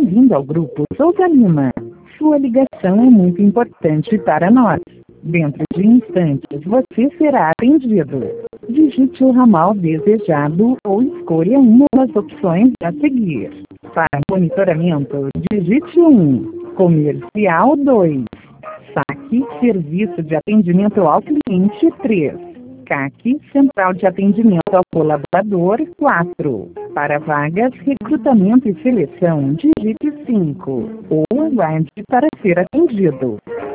Bem-vindo ao Grupo Souza Lima. Sua ligação é muito importante para nós. Dentro de instantes você será atendido. Digite o ramal desejado ou escolha uma das opções a seguir. Para monitoramento, digite 1. Comercial 2. Saque, Serviço de Atendimento ao Cliente 3. CAC, Central de Atendimento ao Colaborador 4. Para vagas, recrutamento e seleção, digite 5. Ou aguarde para ser atendido.